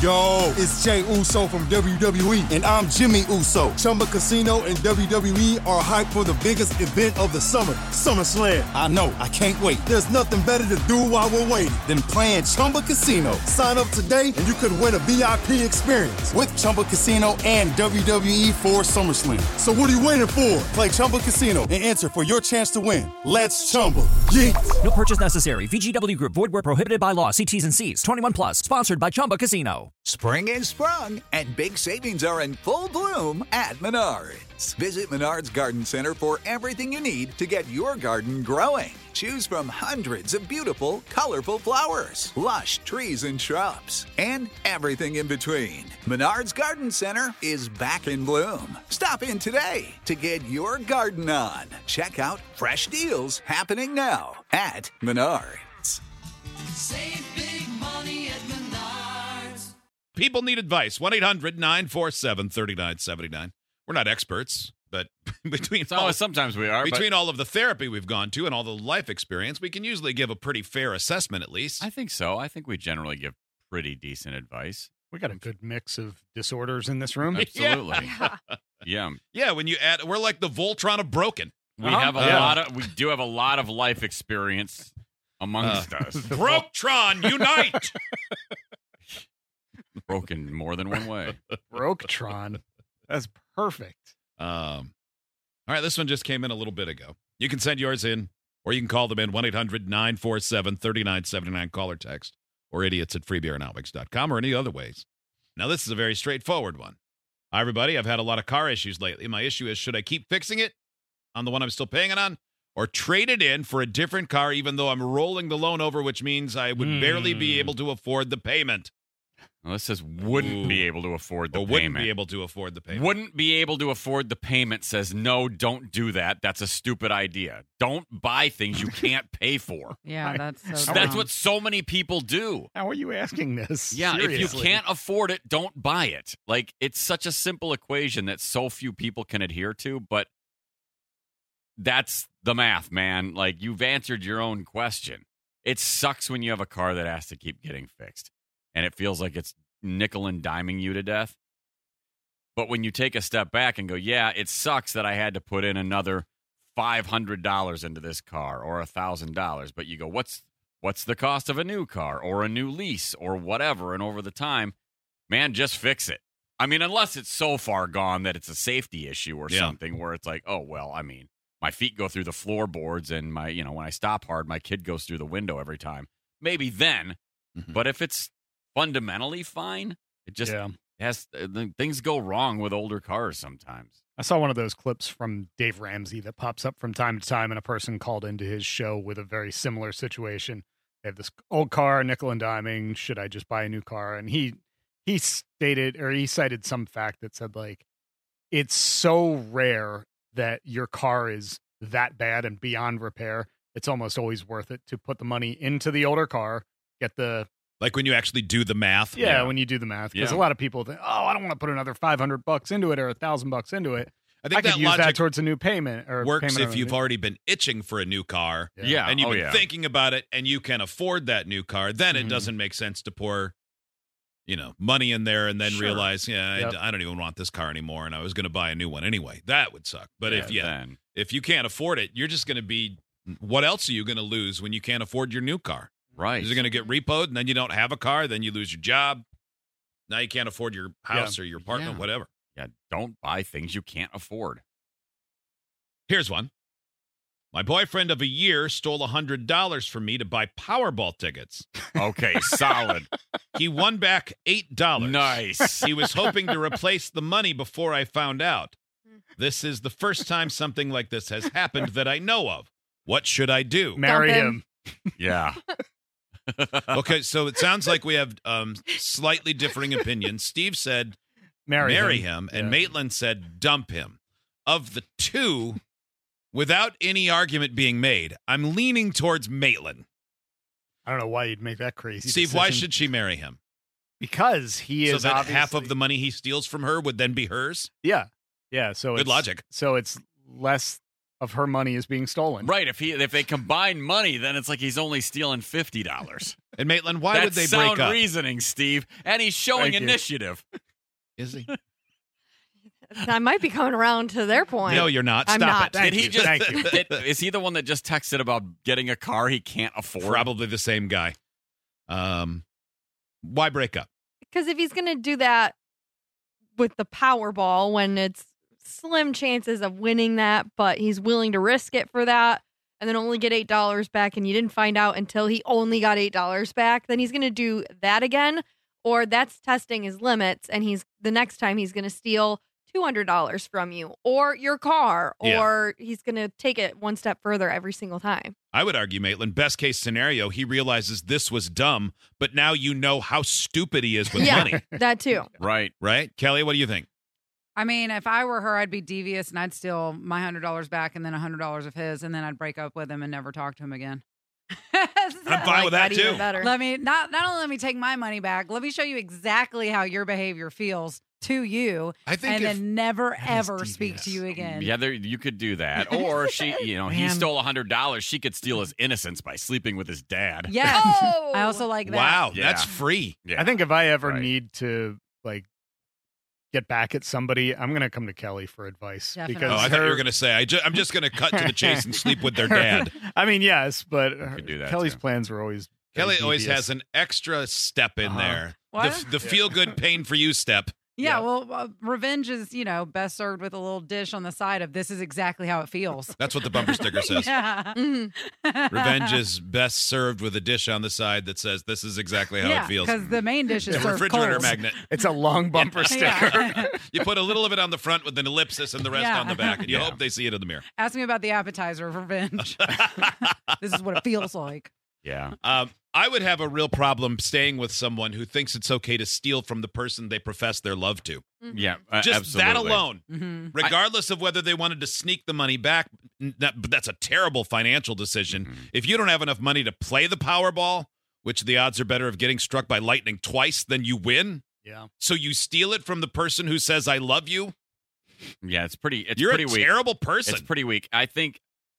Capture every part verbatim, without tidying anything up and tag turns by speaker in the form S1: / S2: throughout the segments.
S1: Yo, it's Jay Uso from W W E, and I'm Jimmy Uso. Chumba Casino and W W E are hyped for the biggest event of the summer, SummerSlam. I know, I can't wait. There's nothing better to do while we're waiting than playing Chumba Casino. Sign up today and you could win a V I P experience with Chumba Casino and W W E for SummerSlam. So what are you waiting for? Play Chumba Casino and enter for your chance to win. Let's Chumba. Yeet.
S2: No purchase necessary. V G W Group. Void where prohibited by law. See T's and C's. twenty-one plus. Sponsored by Chumba Casino.
S3: Spring is sprung, and big savings are in full bloom at Menards. Visit Menards Garden Center for everything you need to get your garden growing. Choose from hundreds of beautiful, colorful flowers, lush trees and shrubs, and everything in between. Menards Garden Center is back in bloom. Stop in today to get your garden on. Check out fresh deals happening now at Menards.
S4: Save big money at Menards.
S5: People need advice. one eight hundred nine four seven three nine seven nine. We're not experts, but between
S6: so,
S5: all,
S6: sometimes we are.
S5: Between
S6: but
S5: all of the therapy we've gone to and all the life experience, we can usually give a pretty fair assessment at least.
S6: I think so. I think we generally give pretty decent advice.
S7: We got a good mix of disorders in this room.
S6: Absolutely.
S8: Yeah.
S6: Yeah.
S5: Yeah, when you add, we're like the Voltron of broken.
S6: We
S7: Uh-huh.
S6: have a
S7: Yeah.
S6: lot of we do have a lot of life experience amongst
S5: Uh,
S6: us.
S5: Broketron, unite!
S6: Broken more than one way.
S7: Broketron. That's perfect.
S5: Um, all right, this one just came in a little bit ago. You can send yours in, or you can call them in one eight hundred nine four seven three nine seven nine, call or text, or idiots at free beer and outmix dot com, or any other ways. Now, this is a very straightforward one. Hi, everybody. I've had a lot of car issues lately. My issue is, should I keep fixing it on the one I'm still paying it on, or trade it in for a different car, even though I'm rolling the loan over, which means I would
S7: Mm.
S5: barely be able to afford the payment,
S6: Well, this says wouldn't
S5: Ooh.
S6: be able to afford the
S5: or wouldn't
S6: payment.
S5: be able to afford the payment.
S6: Wouldn't be able to afford the payment says, no, don't do that. That's a stupid idea. Don't buy things you can't pay for.
S8: Yeah,
S7: I-
S8: that's so
S6: That's
S8: dumb.
S6: what so many people do.
S7: How are you asking this?
S6: Yeah, if you
S7: Seriously.
S6: can't afford it, don't buy it. Like, it's such a simple equation that so few people can adhere to, but that's the math, man. Like, you've answered your own question. It sucks when you have a car that has to keep getting fixed, and it feels like it's nickel and diming you to death. But when you take a step back and go, yeah, it sucks that I had to put in another five hundred dollars into this car or one thousand dollars, but you go, what's what's the cost of a new car or a new lease or whatever? And over the time, man, just fix it. I mean, unless it's so far gone that it's a safety issue or
S5: Yeah.
S6: something where it's like, oh, well, I mean, my feet go through the floorboards and my, you know, when I stop hard, my kid goes through the window every time. Maybe then.
S5: Mhm.
S6: But if it's fundamentally fine, it just
S7: Yeah.
S6: has uh, things go wrong with older cars sometimes.
S7: I saw one of those clips from Dave Ramsey that pops up from time to time, and a person called into his show with a very similar situation. They have this old car, nickel and diming. Should I just buy a new car? And he he stated, or he cited some fact that said, like, it's so rare that your car is that bad and beyond repair. It's almost always worth it to put the money into the older car, get the
S5: Like when you actually do the math.
S7: yeah, when you do the math, because
S6: Yeah.
S7: a lot of people think, oh, I don't want to put another five hundred bucks into it or a thousand bucks into it.
S5: I
S7: I,
S5: think
S7: could
S5: that
S7: use that
S5: logic
S7: towards a new payment or
S5: works
S7: payment
S5: if
S7: on a
S5: you've
S7: new-
S5: already been itching for a new car
S6: Yeah.
S5: and you've
S6: oh,
S5: been
S6: yeah.
S5: thinking about it and you can afford that new car. Then it
S7: Mhm.
S5: doesn't make sense to pour, you know, money in there and then
S7: Sure.
S5: realize, yeah,
S7: Yep.
S5: I, I don't even want this car anymore, and I was going to buy a new one anyway. That would suck. But if
S6: Yeah,
S5: yeah,
S6: then.
S5: if you can't afford it, you're just going to be. What else are you going to lose when you can't afford your new car?
S6: Right.
S5: Is it going to get repoed and then you don't have a car? Then you lose your job. Now you can't afford your house or your apartment,
S6: Yeah.
S5: whatever.
S6: Yeah, don't buy things you can't afford.
S5: Here's one. My boyfriend of a year stole one hundred dollars from me to buy Powerball tickets.
S6: Okay, solid.
S5: He won back eight dollars.
S6: Nice.
S5: He was hoping to replace the money before I found out. This is the first time something like this has happened that I know of. What should I do?
S7: marry
S8: Dump
S7: him.
S8: him.
S6: Yeah.
S5: Okay, so it sounds like we have um, slightly differing opinions. Steve said
S7: Marry,
S5: marry
S7: him.
S5: him, and
S7: Yeah.
S5: Maitland said dump him. Of the two, without any argument being made, I'm leaning towards Maitland.
S7: I don't know why you'd make that crazy.
S5: Steve, why
S7: decision.
S5: should she marry him?
S7: Because he
S5: So
S7: is
S5: that
S7: obviously
S5: half of the money he steals from her would then be hers?
S7: yeah, yeah. So
S5: Good
S7: it's,
S5: logic.
S7: So it's less of her money is being stolen.
S6: Right. If he if they combine money, then it's like he's only stealing fifty dollars.
S5: And Maitland, why
S6: That's
S5: would they
S6: sound
S5: break up?
S6: reasoning, Steve. And he's showing
S7: Thank you.
S6: initiative.
S5: Is he?
S8: I might be coming around to their point.
S5: No, you're not.
S8: I'm
S5: Stop
S8: not.
S5: it.
S7: Thank
S6: Did he
S7: you.
S6: just?
S7: Thank you.
S6: Did, is he the one that just texted about getting a car he can't afford?
S5: Probably the same guy. Um, why break up?
S8: Because if he's going to do that with the Powerball when it's slim chances of winning that, but he's willing to risk it for that and then only get eight dollars back and you didn't find out until he only got eight dollars back, then he's going to do that again. Or that's testing his limits and he's the next time he's going to steal two hundred dollars from you or your car,
S5: Yeah.
S8: or he's going to take it one step further every single time.
S5: I would argue, Maitland, best case scenario, he realizes this was dumb, but now you know how stupid he is with
S8: Yeah.
S5: money,
S8: That too.
S6: Right.
S5: right? Kelly, what do you think?
S9: I mean, if I were her, I'd be devious and I'd steal my hundred dollars back and then a hundred dollars of his, and then I'd break up with him and never talk to him again.
S5: I'm fine with that,
S8: even
S5: too.
S8: better.
S9: Let me not not only let me take my money back. Let me show you exactly how your behavior feels to you,
S5: I think
S9: and
S5: if-
S9: then never
S5: That is
S9: ever speak
S5: devious.
S9: to you again.
S6: Yeah, there you could do that. Or she, you know, he
S9: Man.
S6: stole a hundred dollars. She could steal his innocence by sleeping with his dad.
S9: Yes.
S8: Oh!
S9: I also like that.
S5: Wow,
S6: Yeah.
S5: that's free.
S6: Yeah.
S7: I think if I ever
S6: Right.
S7: need to like get back at somebody, I'm gonna come to Kelly for advice.
S9: Definitely.
S7: Because
S5: Oh, I thought you
S7: her-
S5: were going to say, I ju- I'm just going to cut to the chase and sleep with their dad.
S7: I mean, yes, but her-
S6: could do that,
S7: Kelly's
S6: too.
S7: plans were always very
S5: Kelly always
S7: devious.
S5: has an extra step in
S7: Uh-huh.
S5: there.
S9: What?
S5: The, the feel good pain for you step.
S9: Yeah,
S7: Yeah.
S9: well, uh, revenge is, you know, best served with a little dish on the side of this is exactly how it feels.
S5: That's what the bumper sticker says.
S9: Yeah.
S8: Mhm.
S5: Revenge is best served with a dish on the side that says, this is exactly how
S9: yeah,
S5: it feels.
S9: because the main dish is
S5: A
S9: served
S5: refrigerator
S9: cold.
S5: magnet.
S7: It's a long bumper sticker.
S9: Yeah.
S5: You put a little of it on the front with an ellipsis and the rest
S9: Yeah.
S5: on the back, and you
S6: Yeah.
S5: hope they see it in the mirror.
S9: Ask me about the appetizer of revenge. This is what it feels like.
S6: Yeah.
S5: Um, I would have a real problem staying with someone who thinks it's okay to steal from the person they profess their love to.
S6: Yeah. uh,
S5: Just
S6: absolutely.
S5: that alone,
S9: hmm
S5: regardless of whether they wanted to sneak the money back, n- that, but that's a terrible financial decision.
S6: Mhm.
S5: If you don't have enough money to play the Powerball, which the odds are better of getting struck by lightning twice than you win,
S7: Yeah.
S5: so you steal it from the person who says, I love you,
S6: Yeah, it's pretty. It's
S5: you're
S6: pretty
S5: a
S6: weak.
S5: terrible person.
S6: It's pretty weak. I think.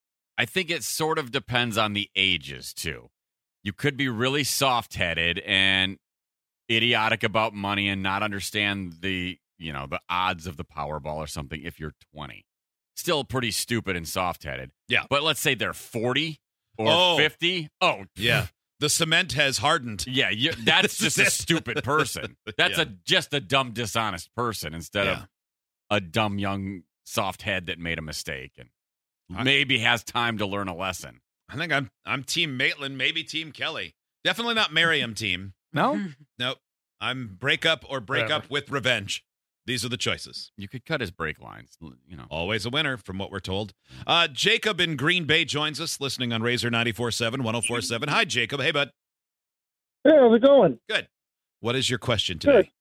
S6: I think it sort of depends on the ages too. You could be really soft-headed and idiotic about money and not understand the, you know, the odds of the Powerball or something if you're twenty. Still pretty stupid and soft-headed.
S5: Yeah.
S6: But let's say they're forty or
S5: Oh.
S6: fifty. Oh,
S5: Yeah. The cement has hardened.
S6: yeah, you, that's just a
S5: That's-
S6: stupid person. That's
S5: Yeah.
S6: a just a dumb, dishonest person instead
S5: Yeah.
S6: of a dumb young soft head that made a mistake and
S5: I-
S6: maybe has time to learn a lesson.
S5: I think I'm I'm Team Maitland, maybe Team Kelly. Definitely not Miriam team.
S7: No?
S5: Nope. I'm break up or break
S7: Whatever.
S5: up with revenge. These are the choices.
S6: You could cut his brake lines, you know.
S5: Always a winner, from what we're told. Uh, Jacob in Green Bay joins us, listening on Razor ninety-four point seven, one oh four point seven. Hi, Jacob. Hey, bud.
S10: Hey, how's it going?
S5: Good. What is your question today?
S10: Good.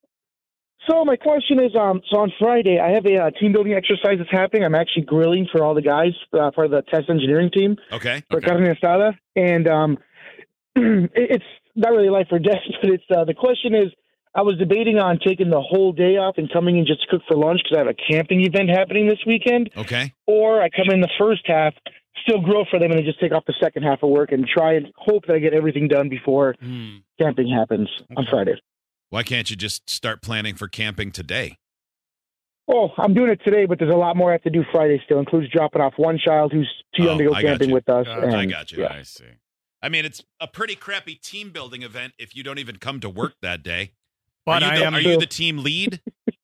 S10: So my question is, um, so on Friday I have a uh, team building exercise that's happening. I'm actually grilling for all the guys, uh, part of the test engineering team
S5: Okay.
S10: for
S6: Okay.
S10: carne asada, and um, it- it's not really life or death, but it's uh, the question is, I was debating on taking the whole day off and coming in just to cook for lunch because I have a camping event happening this weekend,
S5: Okay.
S10: or I come in the first half, still grill for them, and then just take off the second half of work and try and hope that I get everything done before
S7: Hmm.
S10: camping happens on
S7: Okay.
S10: Friday.
S5: Why can't you just start planning for camping today?
S10: Oh, I'm doing it today, but there's a lot more I have to do Friday still. Includes dropping off one child who's too young
S5: Oh,
S10: to go
S5: I got
S10: camping
S5: you.
S10: with us.
S7: Uh,
S10: and,
S5: I got you.
S10: Yeah.
S6: I see.
S5: I mean, it's a pretty crappy team building event if you don't even come to work that day.
S7: But
S5: are you,
S7: I
S5: the,
S7: am
S5: are you the team lead?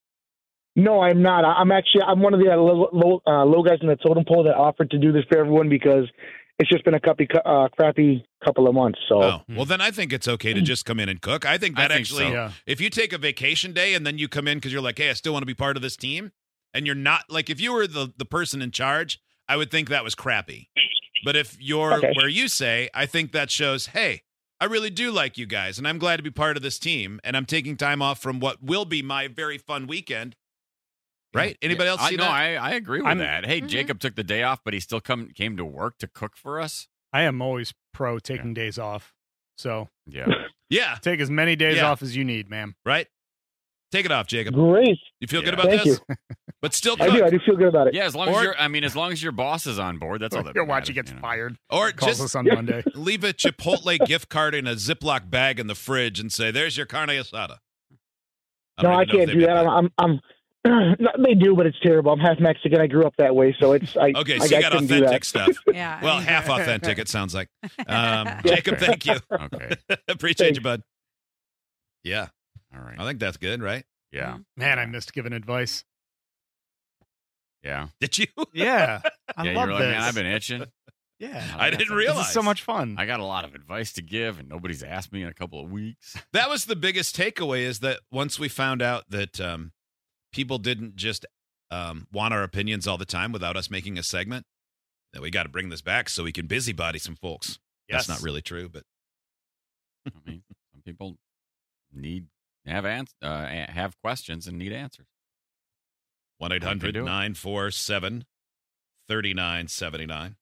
S10: No, I'm not. I- I'm actually I'm one of the uh, low, low, uh, low guys in the totem pole that offered to do this for everyone because it's just been a crappy, uh, crappy couple of months. So
S5: Oh, well, then I think it's okay to just come in and cook. I think
S6: I
S5: that
S6: think
S5: actually,
S6: so.
S7: Yeah.
S5: if you take a vacation day and then you come in because you're like, hey, I still want to be part of this team, and you're not, like, if you were the, the person in charge, I would think that was crappy. But if you're
S10: Okay.
S5: where you say, I think that shows, hey, I really do like you guys, and I'm glad to be part of this team, and I'm taking time off from what will be my very fun weekend. Right? Anybody else
S6: I,
S5: see
S6: no,
S5: that?
S6: I, I agree with
S7: I'm-
S6: that. Hey,
S8: Mhm.
S6: Jacob took the day off, but he still come came to work to cook for us.
S7: I am always pro taking days off. So
S6: Yeah.
S5: Yeah,
S7: take as many days
S5: Yeah.
S7: off as you need, ma'am.
S5: right? Take it off, Jacob.
S10: Great.
S5: You feel
S6: Yeah.
S5: good about
S10: Thank
S5: this?
S10: you.
S5: But still
S10: I
S5: cook.
S10: do. I do feel good about it.
S6: Yeah, as long
S5: Or-
S6: as you're, I mean, as long as your boss is on board, that's all that
S7: You'll watch he
S6: matters,
S7: gets
S6: you know.
S7: fired.
S5: Or
S7: Calls
S5: just
S7: us on Monday.
S5: leave a Chipotle gift card in a Ziploc bag in the fridge and say, "There's your carne asada."
S10: No,
S5: don't
S10: I
S5: even know if
S10: can't
S5: they
S10: do
S5: make
S10: that. I'm, I'm, I'm no, they do, but it's terrible. I'm half Mexican. I grew up that way, so it's. I,
S5: Okay,
S10: I,
S5: so you
S10: I
S5: got
S10: couldn't do
S5: authentic
S10: that.
S5: stuff.
S9: Yeah.
S5: Well, half authentic, it sounds like. Um, Jacob, thank you.
S6: Okay.
S5: Appreciate
S10: Thanks.
S5: you, bud. Yeah,
S6: All right.
S5: I think that's good, right?
S6: Yeah.
S7: Man, I missed giving advice.
S6: Yeah.
S5: Did you?
S7: Yeah. I
S6: yeah,
S7: love
S6: you're like,
S7: this.
S6: man, I've been itching.
S7: Yeah.
S5: I
S6: that's
S5: didn't
S6: a-
S5: realize.
S7: This is so much fun.
S6: I got a lot of advice to give, and nobody's asked me in a couple of weeks.
S5: That was the biggest takeaway is that once we found out that um, people didn't just um, want our opinions all the time without us making a segment, that we got to bring this back so we can busybody some folks.
S7: Yes.
S5: That's not really true, but
S6: I mean, some people need have ans- uh, a- have questions and need answers.
S5: one eight hundred nine four seven three nine seven nine.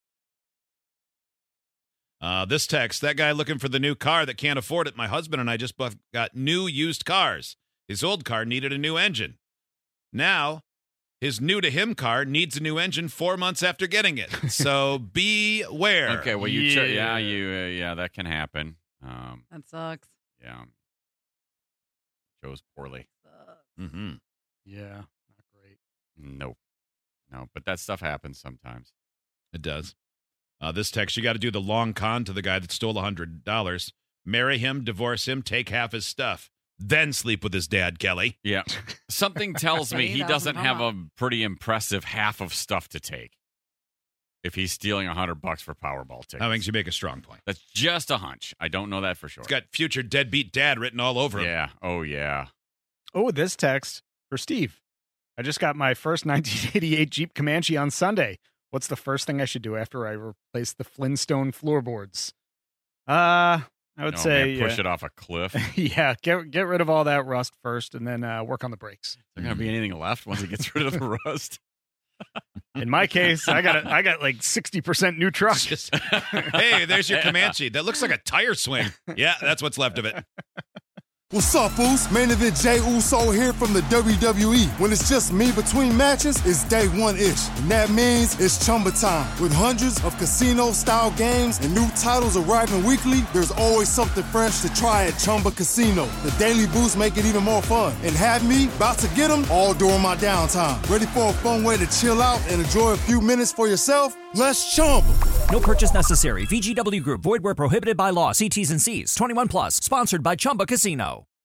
S5: Uh, this text, that guy looking for the new car that can't afford it. My husband and I just both got new used cars. His old car needed a new engine. Now, his new to him car needs a new engine four months after getting it. So beware.
S6: Okay, well, you cho-
S7: Yeah.
S6: yeah, you uh, yeah, that can happen. Um,
S9: That sucks.
S6: yeah, chose poorly.
S5: Mm-hmm.
S7: Yeah. Not great.
S6: Nope, no, but that stuff happens sometimes.
S5: It does. Uh, this text, you got to do the long con to the guy that stole one hundred dollars. Marry him, divorce him, take half his stuff. Then sleep with his dad, Kelly.
S6: Yeah, something tells me
S9: See,
S6: he
S9: that
S6: doesn't
S9: doesn't
S6: have
S9: come
S6: a pretty impressive half of stuff to take. If he's stealing a hundred bucks for Powerball tickets,
S5: That makes you make a strong point.
S6: that's just a hunch. I don't know that for sure.
S5: It's got future deadbeat dad written all over him.
S6: Yeah. Oh yeah.
S7: Oh, this text for Steve. I just got my first nineteen eighty-eight Jeep Comanche on Sunday. What's the first thing I should do after I replace the Flintstone floorboards? Uh, I would
S6: Oh,
S7: say
S6: man, push
S7: uh,
S6: it off a cliff. Is
S7: yeah, get get rid of all that rust first, and then uh, work on the brakes.
S6: there gonna be anything left once he gets rid of the rust?
S7: In my case, I got a, I got like sixty percent new truck.
S5: Just, hey, there's your Comanche. That looks like a tire swing. Yeah, that's what's left of it.
S1: What's up, Foos? Main event Jay Uso here from the W W E. When it's just me between matches, it's day one-ish. And that means it's Chumba time. With hundreds of casino-style games and new titles arriving weekly, there's always something fresh to try at Chumba Casino. The daily boosts make it even more fun. And have me about to get them all during my downtime. Ready for a fun way to chill out and enjoy a few minutes for yourself? Let's Chumba.
S2: No purchase necessary. V G W Group. Void where prohibited by law. See T's and C's. twenty-one plus. Sponsored by Chumba Casino.